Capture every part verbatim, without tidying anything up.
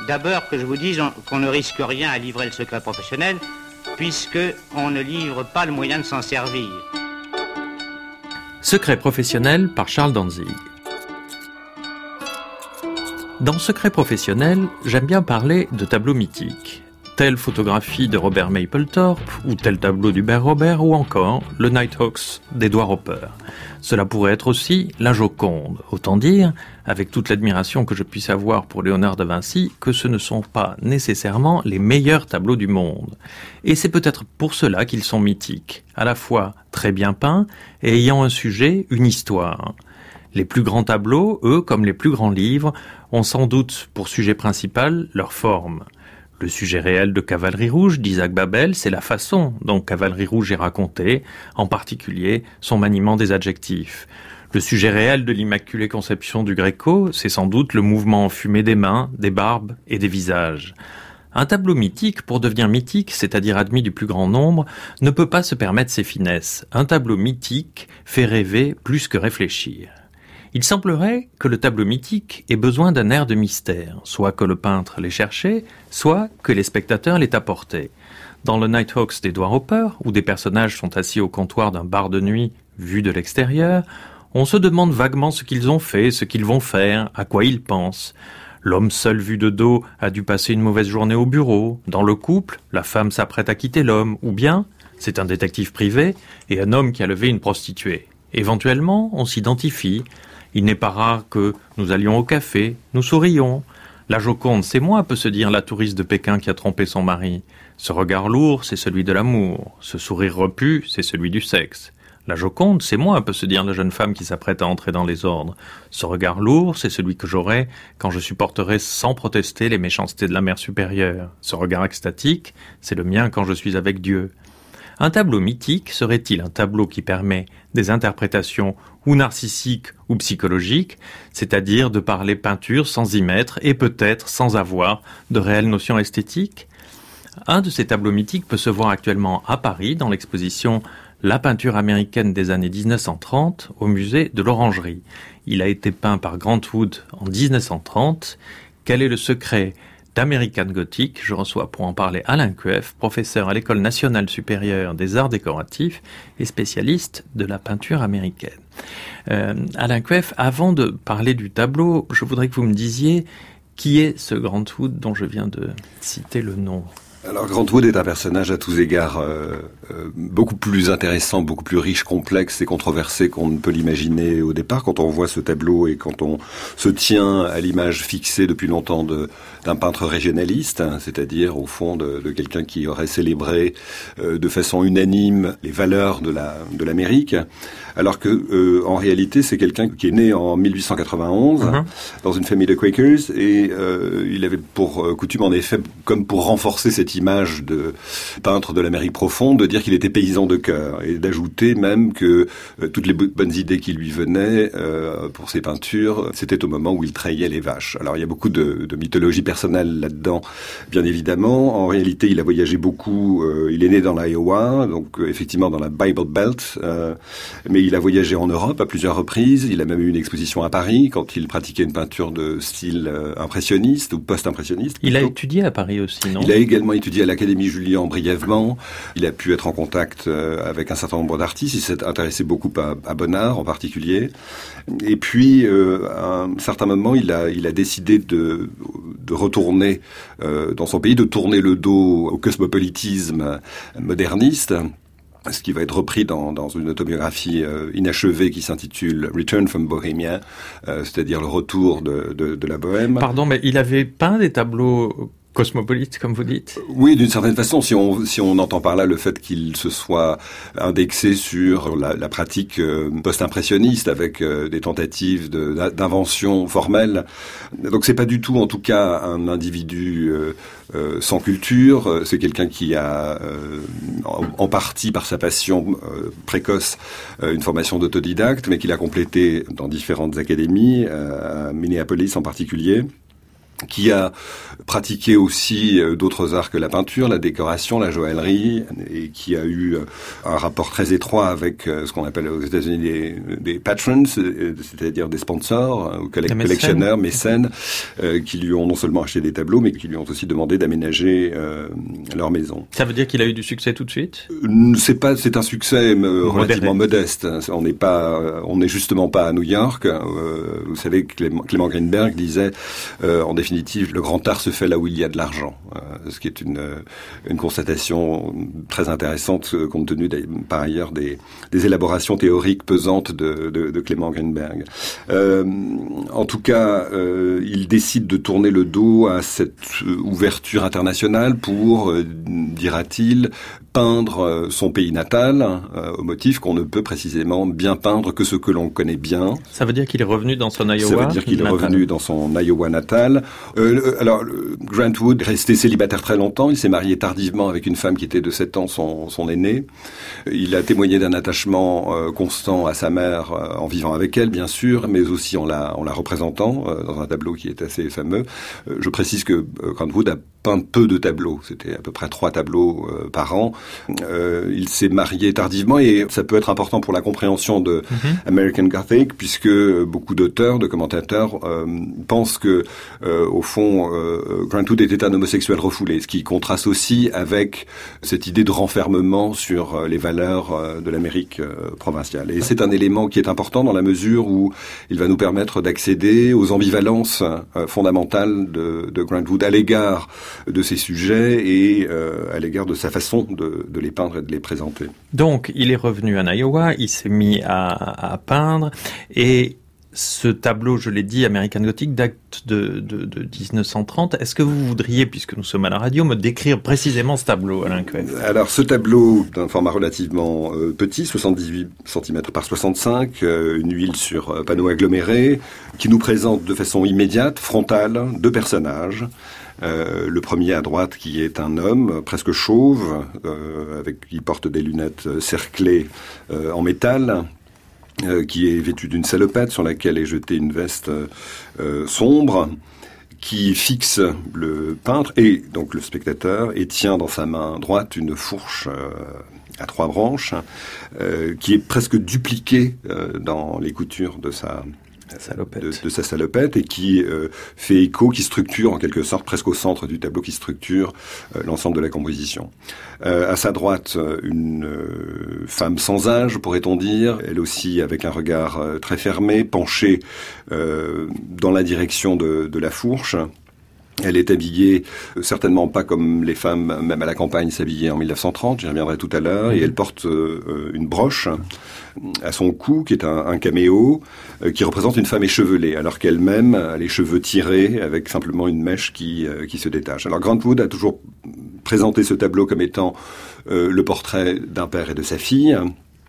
D'abord que je vous dise qu'on ne risque rien à livrer le secret professionnel, puisqu'on ne livre pas le moyen de s'en servir. Secret professionnel par Charles Danzig. Dans Secret professionnel, j'aime bien parler de tableaux mythiques. Telle photographie de Robert Mapplethorpe, ou tel tableau d'Hubert Robert, ou encore le Nighthawks d'Edward Hopper. Cela pourrait être aussi la Joconde. Autant dire, avec toute l'admiration que je puisse avoir pour Léonard de Vinci, que ce ne sont pas nécessairement les meilleurs tableaux du monde. Et c'est peut-être pour cela qu'ils sont mythiques, à la fois très bien peints et ayant un sujet, une histoire. Les plus grands tableaux, eux, comme les plus grands livres, ont sans doute pour sujet principal leur forme. Le sujet réel de Cavalerie rouge d'Isaac Babel, c'est la façon dont Cavalerie rouge est racontée, en particulier son maniement des adjectifs. Le sujet réel de l'Immaculée Conception du Gréco, c'est sans doute le mouvement enfumé des mains, des barbes et des visages. Un tableau mythique, pour devenir mythique, c'est-à-dire admis du plus grand nombre, ne peut pas se permettre ces finesses. Un tableau mythique fait rêver plus que réfléchir. Il semblerait que le tableau mythique ait besoin d'un air de mystère, soit que le peintre l'ait cherché, soit que les spectateurs l'aient apporté. Dans le Nighthawks d'Edward Hopper, où des personnages sont assis au comptoir d'un bar de nuit vu de l'extérieur, on se demande vaguement ce qu'ils ont fait, ce qu'ils vont faire, à quoi ils pensent. L'homme seul vu de dos a dû passer une mauvaise journée au bureau. Dans le couple, la femme s'apprête à quitter l'homme, ou bien c'est un détective privé et un homme qui a levé une prostituée. Éventuellement, on s'identifie. Il n'est pas rare que nous allions au café, nous sourions. La Joconde, c'est moi, peut se dire la touriste de Pékin qui a trompé son mari. Ce regard lourd, c'est celui de l'amour. Ce sourire repu, c'est celui du sexe. La Joconde, c'est moi, peut se dire la jeune femme qui s'apprête à entrer dans les ordres. Ce regard lourd, c'est celui que j'aurai quand je supporterai sans protester les méchancetés de la mère supérieure. Ce regard extatique, c'est le mien quand je suis avec Dieu. Un tableau mythique serait-il un tableau qui permet des interprétations ou narcissiques ou psychologiques, c'est-à-dire de parler peinture sans y mettre et peut-être sans avoir de réelles notions esthétiques? Un de ces tableaux mythiques peut se voir actuellement à Paris dans l'exposition La peinture américaine des années dix-neuf cent trente au musée de l'Orangerie. Il a été peint par Grant Wood en dix-neuf cent trente. Quel est le secret d'American Gothic? Je reçois pour en parler Alain Kueff, professeur à l'École nationale supérieure des arts décoratifs et spécialiste de la peinture américaine. Euh, Alain Kueff, avant de parler du tableau, je voudrais que vous me disiez qui est ce Grant Wood dont je viens de citer le nom. Alors Grant Wood est un personnage à tous égards euh, euh, beaucoup plus intéressant, beaucoup plus riche, complexe et controversé qu'on ne peut l'imaginer au départ quand on voit ce tableau et quand on se tient à l'image fixée depuis longtemps de, d'un peintre régionaliste, hein, c'est-à-dire au fond de, de quelqu'un qui aurait célébré euh, de façon unanime les valeurs de la de l'Amérique, alors que euh, en réalité c'est quelqu'un qui est né en mille huit cent quatre-vingt-onze mm-hmm. dans une famille de Quakers et euh, il avait pour euh, coutume en effet, comme pour renforcer cette image de peintre de l'Amérique profonde, de dire qu'il était paysan de cœur et d'ajouter même que euh, toutes les bonnes idées qui lui venaient euh, pour ses peintures, c'était au moment où il trayait les vaches. Alors il y a beaucoup de, de mythologie personnelle là-dedans, bien évidemment. En réalité, il a voyagé beaucoup. Euh, il est né dans l'Iowa, donc euh, effectivement dans la Bible Belt, euh, mais il a voyagé en Europe à plusieurs reprises. Il a même eu une exposition à Paris quand il pratiquait une peinture de style euh, impressionniste ou post-impressionniste. Il plutôt. a étudié à Paris aussi, non? Il a également étudié à l'Académie Julian brièvement. Il a pu être en contact euh, avec un certain nombre d'artistes. Il s'est intéressé beaucoup à, à Bonnard en particulier. Et puis, euh, à un certain moment, il a, il a décidé de, de retourner euh, dans son pays, de tourner le dos au cosmopolitisme moderniste. Ce qui va être repris dans, dans une autobiographie euh, inachevée qui s'intitule Return from Bohemia, euh, c'est-à-dire le retour de, de, de la Bohème. Pardon, mais il avait peint des tableaux cosmopolite, comme vous dites? Oui, d'une certaine façon, si on si on entend par là le fait qu'il se soit indexé sur la, la pratique euh, post-impressionniste avec euh, des tentatives de, d'invention formelle. Donc c'est pas du tout, en tout cas, un individu euh, euh, sans culture. C'est quelqu'un qui a, euh, en, en partie par sa passion euh, précoce, euh, une formation d'autodidacte, mais qu'il a complété dans différentes académies, euh, à Minneapolis en particulier. qui a pratiqué aussi d'autres arts que la peinture, la décoration, la joaillerie, et qui a eu un rapport très étroit avec ce qu'on appelle aux États-Unis des, des patrons, c'est-à-dire des sponsors, ou collect- collectionneurs, mécènes, euh, qui lui ont non seulement acheté des tableaux, mais qui lui ont aussi demandé d'aménager euh, leur maison. Ça veut dire qu'il a eu du succès tout de suite ? C'est pas, c'est un succès euh, relativement modeste. On n'est pas, on n'est justement pas à New York. Euh, vous savez, Clément, Clément Greenberg disait, euh, en définitive, le grand art se fait là où il y a de l'argent, euh, ce qui est une, une constatation très intéressante compte tenu des, par ailleurs des, des élaborations théoriques pesantes de, de, de Clément Greenberg. Euh, en tout cas, euh, il décide de tourner le dos à cette ouverture internationale pour, euh, dira-t-il, peindre son pays natal, euh, au motif qu'on ne peut précisément bien peindre que ce que l'on connaît bien. Ça veut dire qu'il est revenu dans son Iowa. Ça veut dire qu'il est natal. revenu dans son Iowa natal. Euh, alors, Grant Wood est resté célibataire très longtemps. Il s'est marié tardivement avec une femme qui était de sept ans, son, son aînée. Il a témoigné d'un attachement euh, constant à sa mère euh, en vivant avec elle, bien sûr, mais aussi en la, en la représentant euh, dans un tableau qui est assez fameux. Euh, je précise que euh, Grant Wood a peint peu de tableaux. C'était à peu près trois tableaux euh, par an. Euh, il s'est marié tardivement et ça peut être important pour la compréhension de mm-hmm. American Gothic, puisque beaucoup d'auteurs, de commentateurs euh, pensent que, euh, au fond, euh, Grant Wood était un homosexuel refoulé, ce qui contraste aussi avec cette idée de renfermement sur euh, les valeurs euh, de l'Amérique euh, provinciale. Et c'est un élément qui est important dans la mesure où il va nous permettre d'accéder aux ambivalences euh, fondamentales de, de Grant Wood à l'égard de ses sujets et euh, à l'égard de sa façon de, de les peindre et de les présenter. Donc, il est revenu en Iowa, il s'est mis à, à peindre, et ce tableau, je l'ai dit, American Gothic, date de, de, de dix-neuf cent trente. Est-ce que vous voudriez, puisque nous sommes à la radio, me décrire précisément ce tableau, Alain Coeffe ? Alors, ce tableau, d'un format relativement euh, petit, soixante-dix-huit centimètres par soixante-cinq, euh, une huile sur euh, panneau aggloméré, qui nous présente de façon immédiate, frontale, deux personnages. Euh, le premier à droite qui est un homme presque chauve, euh, avec qui porte des lunettes cerclées euh, en métal, euh, qui est vêtu d'une salopette sur laquelle est jetée une veste euh, sombre, qui fixe le peintre et donc le spectateur et tient dans sa main droite une fourche euh, à trois branches, euh, qui est presque dupliquée euh, dans les coutures de sa Salopette. De, de sa salopette et qui euh, fait écho, qui structure en quelque sorte presque au centre du tableau, qui structure euh, l'ensemble de la composition. Euh, à sa droite, une euh, femme sans âge, pourrait-on dire, elle aussi avec un regard euh, très fermé, penchée euh, dans la direction de, de la fourche. Elle est habillée, euh, certainement pas comme les femmes, même à la campagne, s'habillaient en mille neuf cent trente, j'y reviendrai tout à l'heure, et elle porte euh, une broche à son cou, qui est un, un caméo, euh, qui représente une femme échevelée, alors qu'elle-même a les cheveux tirés, avec simplement une mèche qui, euh, qui se détache. Alors Grant Wood a toujours présenté ce tableau comme étant euh, le portrait d'un père et de sa fille,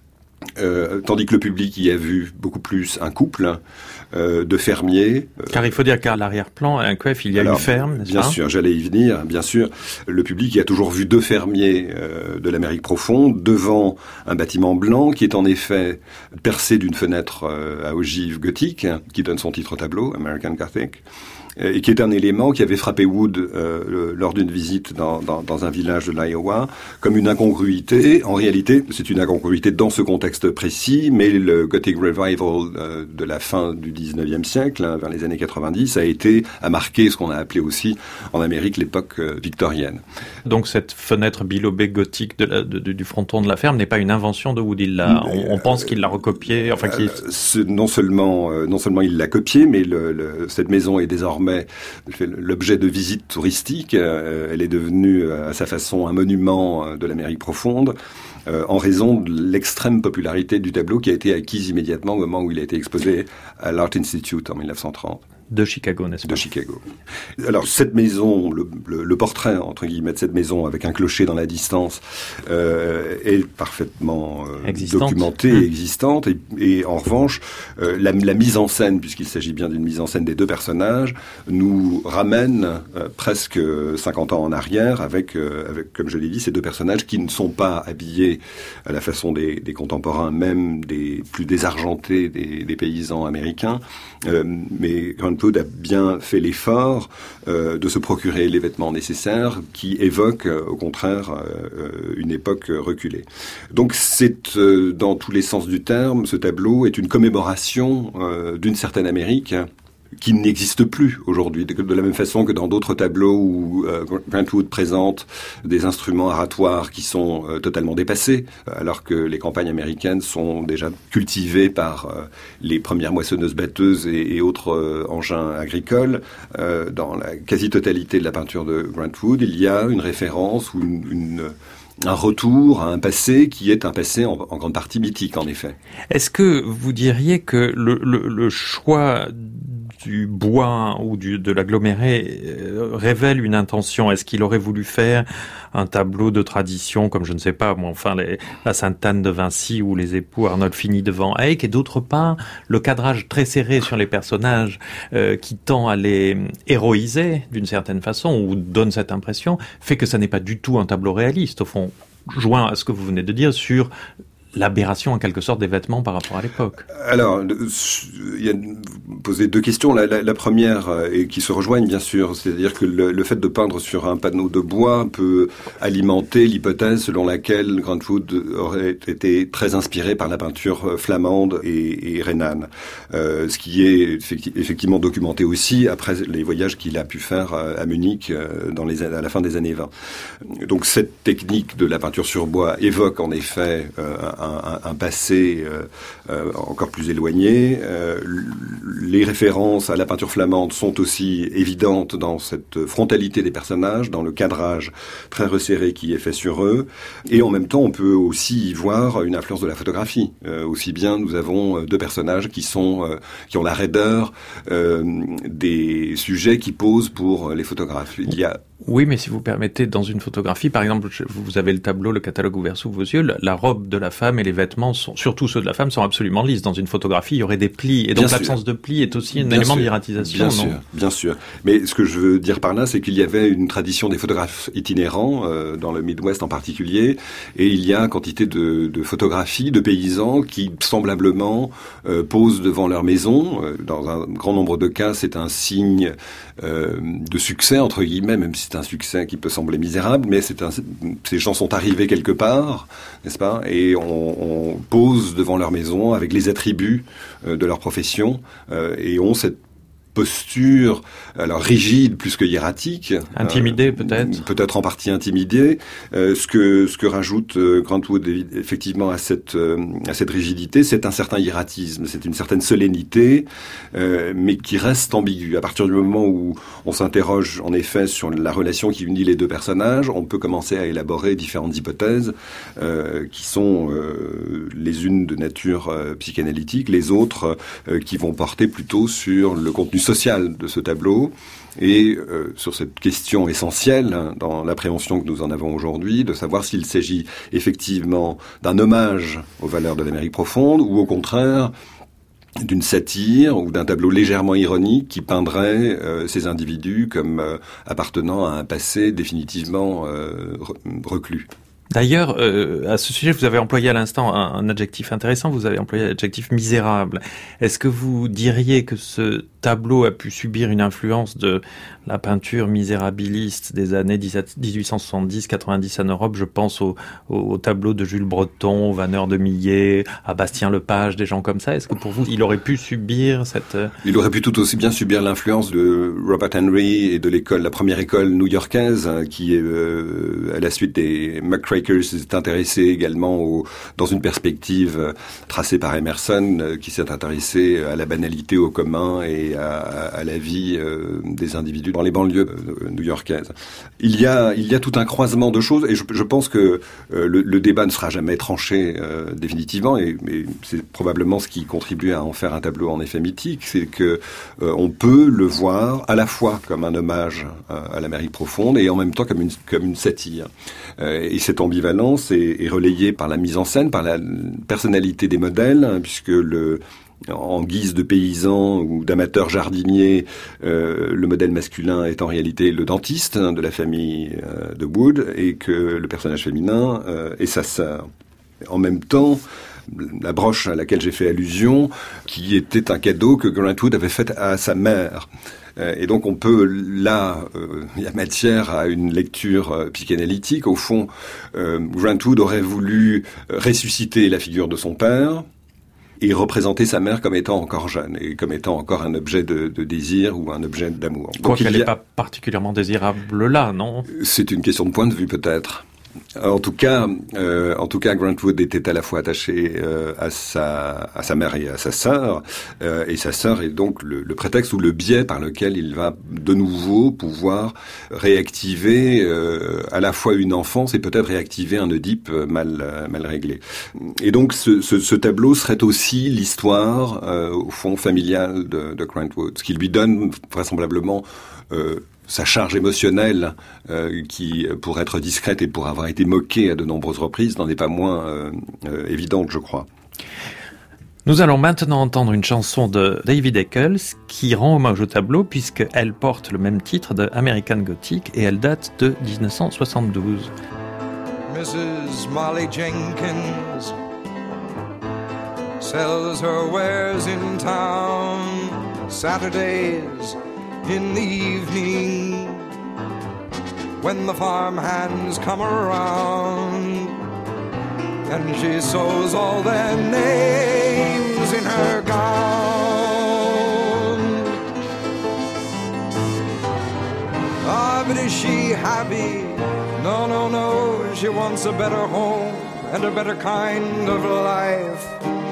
Euh, tandis que le public y a vu beaucoup plus un couple euh, de fermiers. Euh, Car il faut dire qu'à l'arrière-plan, à un Coeffe, il y a alors, une ferme, n'est-ce bien pas ? sûr, j'allais y venir, bien sûr. Le public y a toujours vu deux fermiers euh, de l'Amérique profonde devant un bâtiment blanc qui est en effet percé d'une fenêtre euh, à ogive gothique, qui donne son titre au tableau, American Gothic, et qui est un élément qui avait frappé Wood euh, lors d'une visite dans, dans, dans un village de l'Iowa comme une incongruité. En réalité, c'est une incongruité dans ce contexte précis, mais le Gothic Revival euh, de la fin du dix-neuvième siècle, hein, vers les années quatre-vingt-dix, a été a marqué ce qu'on a appelé aussi en Amérique l'époque euh, victorienne. Donc cette fenêtre bilobée gothique de la, de, de, du fronton de la ferme n'est pas une invention de Wood. Il l'a, on, on pense qu'il l'a recopiée. Enfin, qu'il... Euh, non seulement euh, non seulement il l'a copiée, mais le, le, cette maison est désormais fait l'objet de visites touristiques. Euh, elle est devenue à sa façon un monument de l'Amérique profonde euh, en raison de l'extrême popularité du tableau qui a été acquise immédiatement au moment où il a été exposé à l'Art Institute en mille neuf cent trente. De Chicago, n'est-ce pas ? De Chicago. Alors, cette maison, le, le, le portrait, entre guillemets, de cette maison, avec un clocher dans la distance, euh, est parfaitement euh, documentée et existante. Et, et en revanche, euh, la, la mise en scène, puisqu'il s'agit bien d'une mise en scène des deux personnages, nous ramène euh, presque cinquante ans en arrière, avec, euh, avec, comme je l'ai dit, ces deux personnages qui ne sont pas habillés à la façon des, des contemporains, même des plus désargentés des, des paysans américains, euh, mais Grant Grant Wood a bien fait l'effort euh, de se procurer les vêtements nécessaires qui évoquent, euh, au contraire, euh, une époque reculée. Donc c'est, euh, dans tous les sens du terme, ce tableau est une commémoration euh, d'une certaine Amérique qui n'existe plus aujourd'hui, de, de la même façon que dans d'autres tableaux où euh, Grant Wood présente des instruments aratoires qui sont euh, totalement dépassés, alors que les campagnes américaines sont déjà cultivées par euh, les premières moissonneuses-batteuses et, et autres euh, engins agricoles. Euh, dans la quasi-totalité de la peinture de Grant Wood, il y a une référence ou une, une un retour à un passé qui est un passé en, en grande partie mythique, en effet. Est-ce que vous diriez que le, le, le choix du bois ou du, de l'aggloméré euh, révèle une intention? Est-ce qu'il aurait voulu faire un tableau de tradition, comme je ne sais pas, moi, enfin les, la Sainte-Anne de Vinci ou les époux Arnolfini devant Eyck, et d'autre part le cadrage très serré sur les personnages euh, qui tend à les héroïser d'une certaine façon ou donne cette impression, fait que ça n'est pas du tout un tableau réaliste au fond, joint à ce que vous venez de dire sur l'aberration en quelque sorte des vêtements par rapport à l'époque. Alors, il y a posé deux questions. La, la, la première, et qui se rejoignent bien sûr, c'est-à-dire que le, le fait de peindre sur un panneau de bois peut alimenter l'hypothèse selon laquelle Grant Wood aurait été très inspiré par la peinture flamande et, et rhénane, euh, ce qui est effecti- effectivement documenté aussi après les voyages qu'il a pu faire à Munich dans les, à la fin des années vingt. Donc cette technique de la peinture sur bois évoque en effet euh, Un, un, un passé euh, euh, encore plus éloigné. Euh, les références à la peinture flamande sont aussi évidentes dans cette frontalité des personnages, dans le cadrage très resserré qui est fait sur eux. Et en même temps, on peut aussi y voir une influence de la photographie. Euh, aussi bien, nous avons deux personnages qui sont euh, qui ont la raideur euh, des sujets qui posent pour les photographes. Il y a Oui, mais si vous permettez, dans une photographie, par exemple, vous avez le tableau, le catalogue ouvert sous vos yeux, la robe de la femme et les vêtements, sont, surtout ceux de la femme, sont absolument lisses. Dans une photographie, il y aurait des plis. Et donc bien l'absence sûr. de plis est aussi un bien élément sûr. d'iratisation, bien non sûr, Bien sûr. Mais ce que je veux dire par là, c'est qu'il y avait une tradition des photographes itinérants, euh, dans le Midwest en particulier, et il y a quantité de, de photographies de paysans qui, semblablement, euh, posent devant leur maison. Euh, dans un grand nombre de cas, c'est un signe euh, de succès, entre guillemets, même si c'est un succès qui peut sembler misérable, mais c'est un, ces gens sont arrivés quelque part, n'est-ce pas, et on, on pose devant leur maison avec les attributs euh, de leur profession euh, et ont cette posture, alors rigide plus que hiératique, intimidée euh, peut-être, peut-être en partie intimidée. Euh, ce que ce que rajoute euh, Grant Wood effectivement à cette euh, à cette rigidité, c'est un certain hiératisme, c'est une certaine solennité, euh, mais qui reste ambiguë. À partir du moment où on s'interroge en effet sur la relation qui unit les deux personnages, on peut commencer à élaborer différentes hypothèses euh, qui sont euh, les unes de nature euh, psychanalytique, les autres euh, qui vont porter plutôt sur le contenu social de ce tableau et euh, sur cette question essentielle hein, dans l'appréhension que nous en avons aujourd'hui, de savoir s'il s'agit effectivement d'un hommage aux valeurs de l'Amérique profonde ou au contraire d'une satire ou d'un tableau légèrement ironique qui peindrait euh, ces individus comme euh, appartenant à un passé définitivement euh, reclus. D'ailleurs, euh, à ce sujet, vous avez employé à l'instant un, un adjectif intéressant, vous avez employé l'adjectif misérable. Est-ce que vous diriez que ce tableau a pu subir une influence de la peinture misérabiliste des années dix-huit cent soixante-dix quatre-vingt-dix en Europe? Je pense au, au, au tableau de Jules Breton, Vanneur de Millet, à Bastien Lepage, des gens comme ça. Est-ce que pour vous, il aurait pu subir cette... Il aurait pu tout aussi bien subir l'influence de Robert Henry et de l'école, la première école new-yorkaise, hein, qui est euh, à la suite des McCrackers, s'est intéressé également au, dans une perspective euh, tracée par Emerson, euh, qui s'est intéressé à la banalité, au commun et à, à la vie euh, des individus dans les banlieues euh, new-yorkaises. Il y a, il y a tout un croisement de choses, et je, je pense que euh, le, le débat ne sera jamais tranché euh, définitivement, et, et c'est probablement ce qui contribue à en faire un tableau en effet mythique, c'est que euh, on peut le voir à la fois comme un hommage à, à l'Amérique profonde et en même temps comme une, comme une satire. Euh, et cette ambivalence est, est relayée par la mise en scène, par la personnalité des modèles, hein, puisque le en guise de paysan ou d'amateur jardinier, euh, le modèle masculin est en réalité le dentiste hein, de la famille euh, de Wood, et que le personnage féminin euh, est sa sœur. En même temps, la broche à laquelle j'ai fait allusion, qui était un cadeau que Grant Wood avait fait à sa mère. Et donc on peut, là, euh, il y a matière à une lecture euh, psychanalytique. Au fond, euh, Grant Wood aurait voulu ressusciter la figure de son père et représenter sa mère comme étant encore jeune et comme étant encore un objet de, de désir ou un objet d'amour. Quoiqu'elle n'est a... pas particulièrement désirable là, non ? C'est une question de point de vue peut-être. En tout cas, euh, en tout cas, Grant Wood était à la fois attaché euh, à sa à sa mère et à sa sœur, euh, et sa sœur est donc le, le prétexte ou le biais par lequel il va de nouveau pouvoir réactiver euh, à la fois une enfance et peut-être réactiver un Oedipe mal euh, mal réglé. Et donc, ce, ce, ce tableau serait aussi l'histoire euh, au fond familiale de, de Grant Wood, ce qui lui donne vraisemblablement euh, sa charge émotionnelle, euh, qui, pour être discrète et pour avoir été moquée à de nombreuses reprises, n'en est pas moins euh, euh, évidente, je crois. Nous allons maintenant entendre une chanson de David Eccles qui rend hommage au tableau puisqu'elle porte le même titre de American Gothic et elle date de dix-neuf cent soixante-douze. Missus Molly Jenkins sells her wares in town Saturdays in the evening, when the farm hands come around, and she sews all their names in her gown. Ah, but is she happy? No, no, no, she wants a better home and a better kind of life.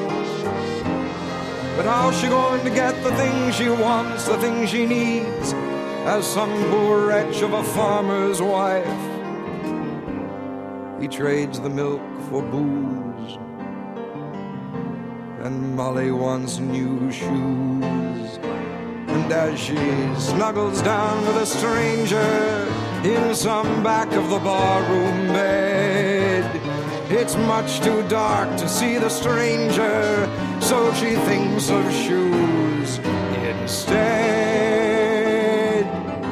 But how's she going to get the things she wants, the things she needs, as some poor wretch of a farmer's wife? He trades the milk for booze, and Molly wants new shoes. And as she snuggles down with a stranger in some back of the barroom bed, it's much too dark to see the stranger, so she thinks of shoes instead.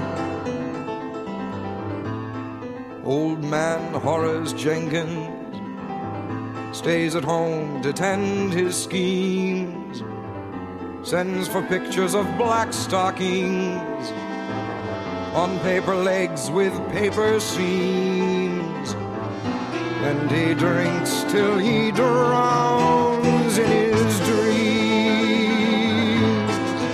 Old man Horace Jenkins stays at home to tend his schemes, sends for pictures of black stockings on paper legs with paper seams, and he drinks till he drowns in his dreams.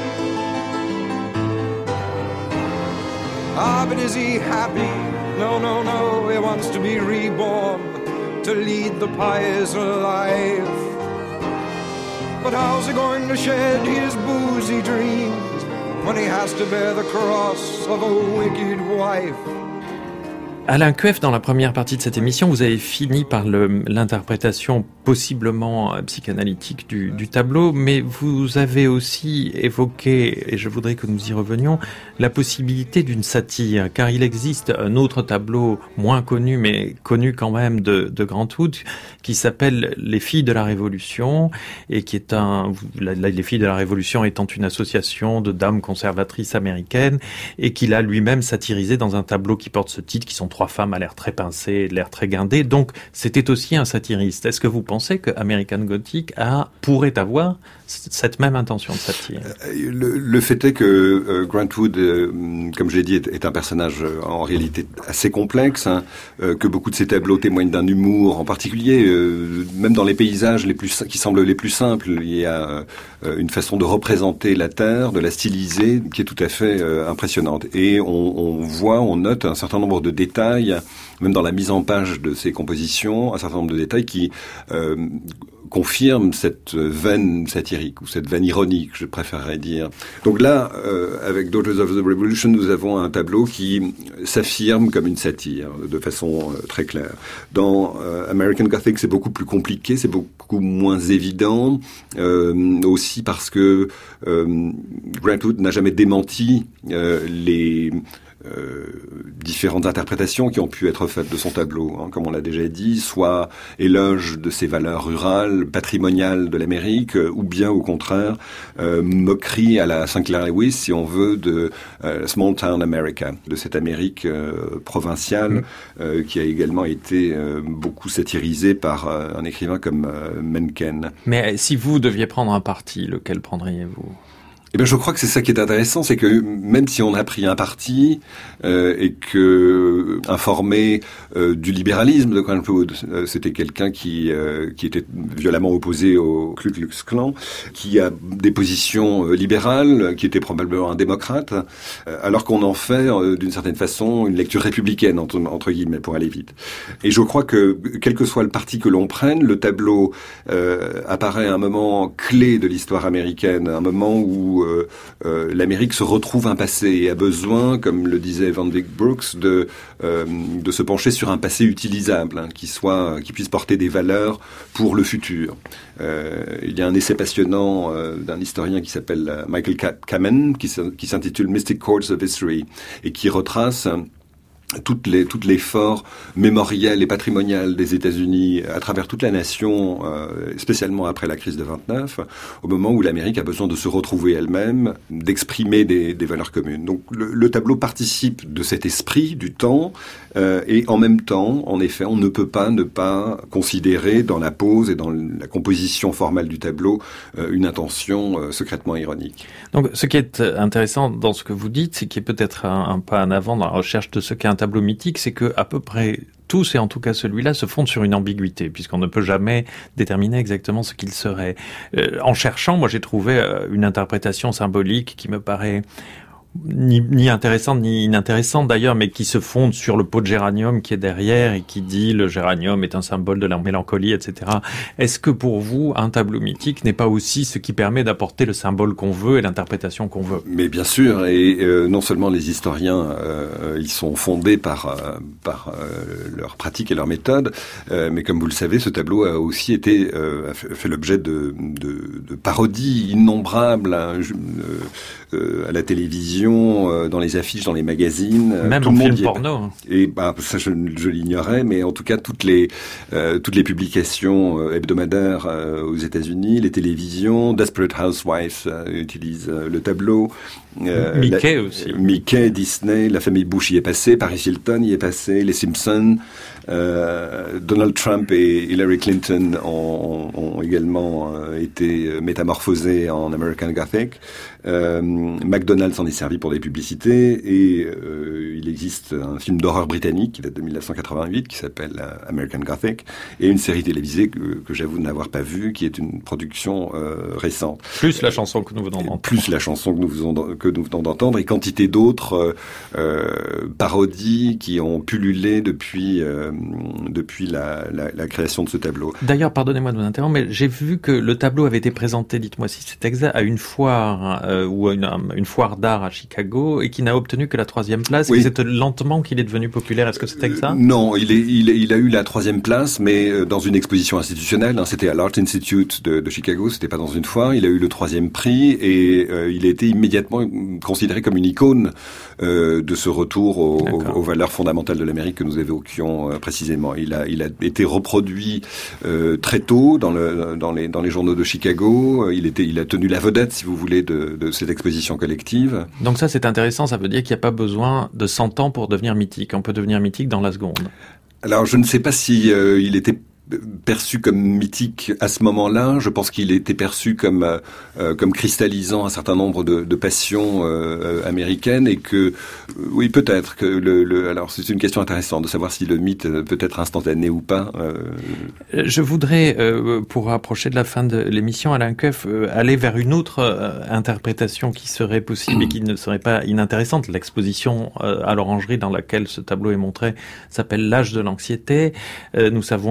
Ah, but is he happy? No, no, no, he wants to be reborn, to lead the pious life. But how's he going to shed his boozy dreams when he has to bear the cross of a wicked wife? Alain Kueff, dans la première partie de cette émission, vous avez fini par le, l'interprétation possiblement psychanalytique du, du tableau, mais vous avez aussi évoqué, et je voudrais que nous y revenions, la possibilité d'une satire, car il existe un autre tableau moins connu, mais connu quand même de, de Grant Wood, qui s'appelle Les Filles de la Révolution, et qui est un, Les Filles de la Révolution étant une association de dames conservatrices américaines, et qu'il a lui-même satirisé dans un tableau qui porte ce titre, qui sont trois femmes à l'air très pincées, l'air très guindé. Donc, c'était aussi un satiriste. Est-ce que vous pensez que American Gothic a, pourrait avoir cette même intention de satire? Le, le fait est que euh, Grant Wood, euh, comme je l'ai dit, est, est un personnage euh, en réalité assez complexe, hein, euh, que beaucoup de ses tableaux témoignent d'un humour en particulier, euh, même dans les paysages les plus qui semblent les plus simples, il y a euh, une façon de représenter la terre, de la styliser, qui est tout à fait euh, impressionnante. Et on, on voit, on note un certain nombre de détails, même dans la mise en page de ses compositions, un certain nombre de détails qui euh, confirment cette veine satirique ou cette veine ironique, je préférerais dire. Donc là, euh, avec Daughters of the Revolution, nous avons un tableau qui s'affirme comme une satire, de façon euh, très claire. Dans euh, American Gothic, c'est beaucoup plus compliqué, c'est beaucoup moins évident, euh, aussi parce que euh, Grant Wood n'a jamais démenti euh, les... Euh, différentes interprétations qui ont pu être faites de son tableau, hein, comme on l'a déjà dit, soit éloge de ses valeurs rurales, patrimoniales de l'Amérique, euh, ou bien au contraire euh, moquerie à la Sinclair Lewis, si on veut, de euh, Small Town America, de cette Amérique euh, provinciale, mmh. euh, qui a également été euh, beaucoup satirisée par euh, un écrivain comme euh, Mencken. Mais si vous deviez prendre un parti, lequel prendriez-vous ? Eh bien, je crois que c'est ça qui est intéressant, c'est que même si on a pris un parti euh, et que informé euh, du libéralisme de Grant-Wood, euh, c'était quelqu'un qui euh, qui était violemment opposé au Ku Klux Klan, qui a des positions euh, libérales, qui était probablement un démocrate, euh, alors qu'on en fait euh, d'une certaine façon une lecture républicaine entre, entre guillemets pour aller vite. Et je crois que quel que soit le parti que l'on prenne, le tableau euh, apparaît à un moment clé de l'histoire américaine, un moment où Euh, euh, l'Amérique se retrouve un passé et a besoin, comme le disait Van Wyck Brooks, de euh, de se pencher sur un passé utilisable, hein, qui soit, qui puisse porter des valeurs pour le futur. Euh, il y a un essai passionnant euh, d'un historien qui s'appelle Michael Kamen, qui, qui s'intitule Mystic Chords of History et qui retrace toutes les, tout l'effort mémoriel et patrimonial des États-Unis à travers toute la nation, euh, spécialement après la crise de vingt-neuf, au moment où l'Amérique a besoin de se retrouver elle-même, d'exprimer des, des valeurs communes. Donc le, le tableau participe de cet esprit du temps, euh, et en même temps, en effet, on ne peut pas ne pas considérer dans la pose et dans la composition formale du tableau euh, une intention euh, secrètement ironique. Donc ce qui est intéressant dans ce que vous dites, c'est qu'il y a peut-être un, un pas en avant dans la recherche de ce qu'est un tableau mythique, c'est que à peu près tous, et en tout cas celui-là, se fondent sur une ambiguïté, puisqu'on ne peut jamais déterminer exactement ce qu'il serait. Euh, en cherchant, moi j'ai trouvé euh, une interprétation symbolique qui me paraît Ni, ni intéressante ni inintéressante d'ailleurs, mais qui se fonde sur le pot de géranium qui est derrière et qui dit le géranium est un symbole de la mélancolie, et cetera. Est-ce que pour vous, un tableau mythique n'est pas aussi ce qui permet d'apporter le symbole qu'on veut et l'interprétation qu'on veut ? Mais bien sûr, et euh, non seulement les historiens, euh, ils sont fondés par euh, par euh, leur pratique et leur méthode, euh, mais comme vous le savez, ce tableau a aussi été euh, a fait l'objet de, de, de parodies innombrables, hein, euh, euh, à la télévision, dans les affiches, dans les magazines. Même tout en le monde film porno. Et bah, ça, je, je l'ignorais, mais en tout cas, toutes les euh, toutes les publications euh, hebdomadaires euh, aux États-Unis, les télévisions, Desperate Housewives euh, utilisent euh, le tableau. Euh, Mickey la, aussi. Mickey, Disney, la famille Bush y est passée, Paris Hilton y est passé, les Simpsons, euh, Donald Trump et Hillary Clinton ont, ont également euh, été métamorphosés en American Gothic. Euh, McDonald's en est servi pour des publicités et euh, il existe un film d'horreur britannique qui date de dix-neuf cent quatre-vingt-huit qui s'appelle American Gothic et une série télévisée que, que j'avoue n'avoir pas vue qui est une production euh, récente. Plus la chanson que nous venons d'entendre. Plus la chanson que nous venons que nous venons d'entendre et quantité d'autres euh, parodies qui ont pullulé depuis euh, depuis la, la, la création de ce tableau. D'ailleurs, pardonnez-moi de vous interrompre, mais j'ai vu que le tableau avait été présenté, dites-moi si c'est exact, à une foire euh, ou à une, une foire d'art à Chicago et qui n'a obtenu que la troisième place. Oui. Et c'est lentement qu'il est devenu populaire. Est-ce que c'est exact ? euh, Non, il, est, il, il a eu la troisième place, mais dans une exposition institutionnelle. Hein, c'était à l'Art Institute de, de Chicago, c'était pas dans une foire. Il a eu le troisième prix et euh, il a été immédiatement considéré comme une icône euh, de ce retour aux, aux, aux valeurs fondamentales de l'Amérique que nous évoquions euh, précisément. Il a, il a été reproduit euh, très tôt dans, le, dans, les, dans les journaux de Chicago. Il, était, il a tenu la vedette, si vous voulez, de, de cette exposition collective. Donc ça, c'est intéressant. Ça veut dire qu'il n'y a pas besoin de cent ans pour devenir mythique. On peut devenir mythique dans la seconde. Alors, je ne sais pas si euh, il était perçu comme mythique à ce moment-là. Je pense qu'il était perçu comme euh, comme cristallisant un certain nombre de, de passions euh, américaines et que euh, oui peut-être que le, le alors c'est une question intéressante de savoir si le mythe peut être instantané ou pas. Euh... Je voudrais euh, pour approcher de la fin de l'émission, Alain Keuf, euh, aller vers une autre euh, interprétation qui serait possible et qui ne serait pas inintéressante. L'exposition euh, à l'Orangerie dans laquelle ce tableau est montré s'appelle L'âge de l'anxiété. Euh, nous savons que dix-neuf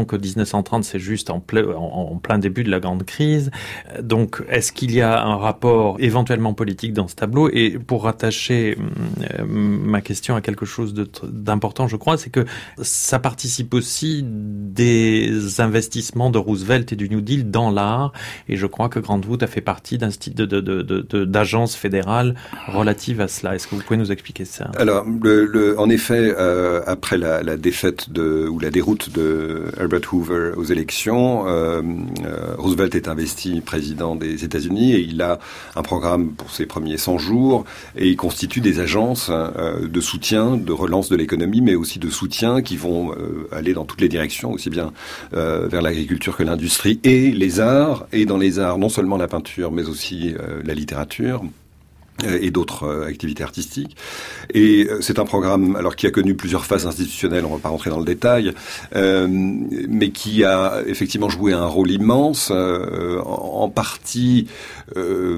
cent trente, c'est juste en, ple- en, en plein début de la grande crise. Donc, est-ce qu'il y a un rapport éventuellement politique dans ce tableau? Et pour rattacher euh, ma question à quelque chose de, d'important, je crois, c'est que ça participe aussi des investissements de Roosevelt et du New Deal dans l'art. Et je crois que Grant Wood a fait partie d'un style de, de, de, de, de, d'agences fédérales relatives à cela. Est-ce que vous pouvez nous expliquer ça? Alors, le, le, en effet, euh, après la, la défaite de, ou la déroute de Herbert Hoover aux élections, euh, euh, Roosevelt est investi président des États-Unis et il a un programme pour ses premiers cent jours et il constitue des agences euh, de soutien, de relance de l'économie, mais aussi de soutien qui vont euh, aller dans toutes les directions, aussi bien euh, vers l'agriculture que l'industrie et les arts, et dans les arts, non seulement la peinture, mais aussi euh, la littérature et d'autres euh, activités artistiques. Et euh, c'est un programme alors qui a connu plusieurs phases institutionnelles, on ne va pas rentrer dans le détail, euh, mais qui a effectivement joué un rôle immense, euh, en, en partie, euh,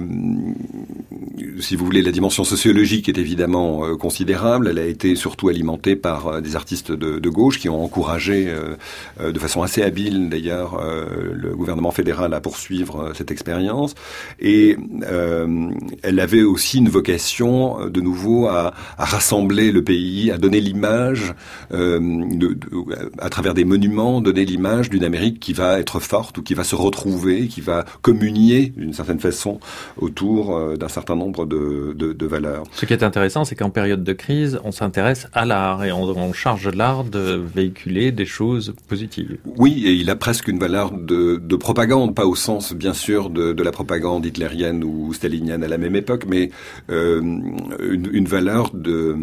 si vous voulez, la dimension sociologique est évidemment euh, considérable. Elle a été surtout alimentée par euh, des artistes de, de gauche qui ont encouragé, euh, euh, de façon assez habile d'ailleurs, euh, le gouvernement fédéral à poursuivre euh, cette expérience. Et euh, elle avait aussi une vocation de nouveau à, à rassembler le pays, à donner l'image, euh, de, de, à travers des monuments, donner l'image d'une Amérique qui va être forte ou qui va se retrouver, qui va communier d'une certaine façon autour euh, d'un certain nombre de, de, de valeurs. Ce qui est intéressant, c'est qu'en période de crise, on s'intéresse à l'art et on, on charge l'art de véhiculer des choses positives. Oui, et il a presque une valeur de, de propagande, pas au sens bien sûr de, de la propagande hitlérienne ou stalinienne à la même époque, mais Euh, une, une valeur de,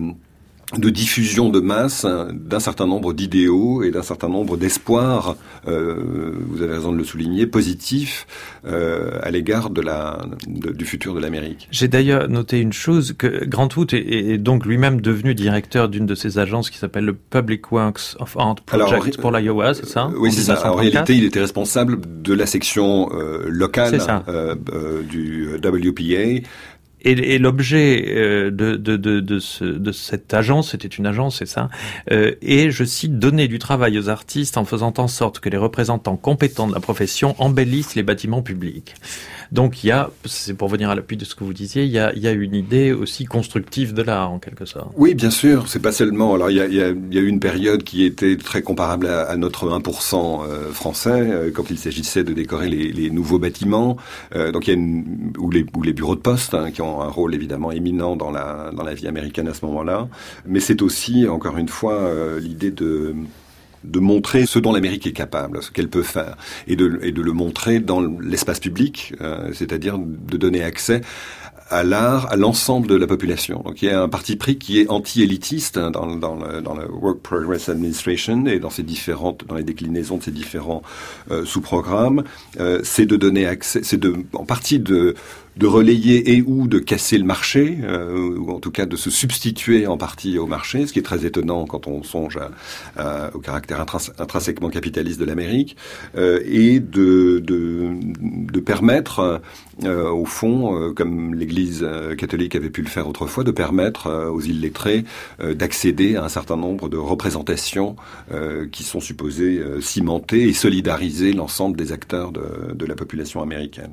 de diffusion de masse d'un certain nombre d'idéaux et d'un certain nombre d'espoirs, euh, vous avez raison de le souligner, positifs euh, à l'égard de la, de, du futur de l'Amérique. J'ai d'ailleurs noté une chose, que Grant Wood est, est donc lui-même devenu directeur d'une de ces agences qui s'appelle le Public Works of Art Project Alors, pour l'Iowa, c'est ça? euh, Oui, c'est ça. En réalité, il était responsable de la section euh, locale euh, euh, du W P A. Et, et l'objet euh, de, de, de, de, ce, de cette agence, c'était une agence, c'est ça, euh, et je cite, donner du travail aux artistes en faisant en sorte que les représentants compétents de la profession embellissent les bâtiments publics. Donc il y a, c'est pour venir à l'appui de ce que vous disiez, il y a, il y a une idée aussi constructive de l'art en quelque sorte. Oui, bien sûr, c'est pas seulement. Alors il y a, il y a, il y a eu une période qui était très comparable à, à notre un pour cent euh, français euh, quand il s'agissait de décorer les, les nouveaux bâtiments. Euh, donc il y a une, ou les, ou les bureaux de poste hein, qui ont un rôle évidemment éminent dans la dans la vie américaine à ce moment-là. Mais c'est aussi encore une fois euh, l'idée de de montrer ce dont l'Amérique est capable, ce qu'elle peut faire, et de, et de le montrer dans l'espace public, euh, c'est-à-dire de donner accès à l'art, à l'ensemble de la population. Donc il y a un parti pris qui est anti-élitiste hein, dans, dans, le, dans le Work Progress Administration et dans ses différentes, dans les déclinaisons de ses différents euh, sous-programmes. Euh, c'est de donner accès, c'est de, en partie de de relayer et ou de casser le marché, euh, ou en tout cas de se substituer en partie au marché, ce qui est très étonnant quand on songe à, à, au caractère intrinс- intrinsèquement capitaliste de l'Amérique, euh, et de, de, de permettre, euh, au fond, euh, comme l'Église catholique avait pu le faire autrefois, de permettre euh, aux illettrés euh, d'accéder à un certain nombre de représentations euh, qui sont supposées euh, cimenter et solidariser l'ensemble des acteurs de, de la population américaine.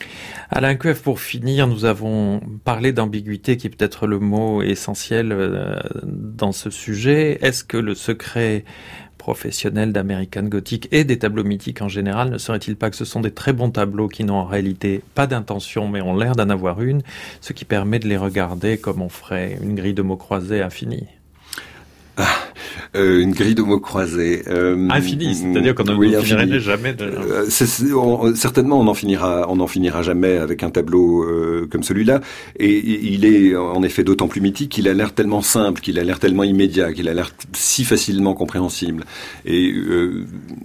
Alain Cueff, pour finir, nous avons parlé d'ambiguïté qui est peut-être le mot essentiel dans ce sujet. Est-ce que le secret professionnel d'American Gothic et des tableaux mythiques en général ne serait-il pas que ce sont des très bons tableaux qui n'ont en réalité pas d'intention mais ont l'air d'en avoir une, ce qui permet de les regarder comme on ferait une grille de mots croisés infinie? Ah, euh, une grille de mots croisés. Euh, Infinie, c'est-à-dire qu'on ne oui, finirait jamais de... Euh, c'est, c'est, on, certainement, on n'en finira, on n'en finira jamais avec un tableau euh, comme celui-là. Et, et il est en effet d'autant plus mythique qu'il a l'air tellement simple, qu'il a l'air tellement immédiat, qu'il a l'air si facilement compréhensible. Et euh,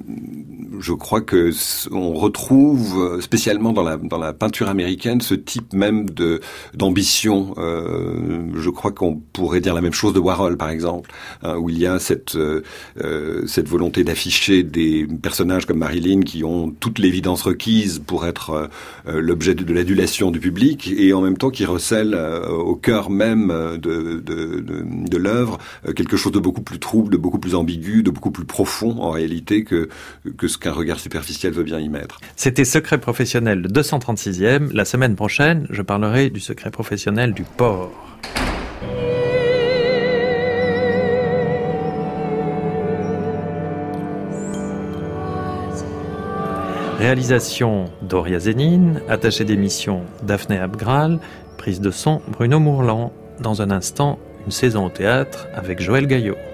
je crois que on retrouve spécialement dans la dans la peinture américaine ce type même de d'ambition. Euh, je crois qu'on pourrait dire la même chose de Warhol, par exemple, hein, où il y a cette cette euh, cette volonté d'afficher des personnages comme Marilyn qui ont toute l'évidence requise pour être euh, l'objet de, de l'adulation du public, et en même temps qui recèle euh, au cœur même de de, de, de l'œuvre euh, quelque chose de beaucoup plus trouble, de beaucoup plus ambigu, de beaucoup plus profond en réalité que que ce qu'un regard superficiel veut bien y mettre. C'était Secret professionnel, le deux cent trente-sixième. La semaine prochaine, je parlerai du secret professionnel du porc. Réalisation Doria Zénine, attachée d'émission Daphné Abgral, prise de son Bruno Mourlan. Dans un instant, une saison au théâtre avec Joël Gaillot.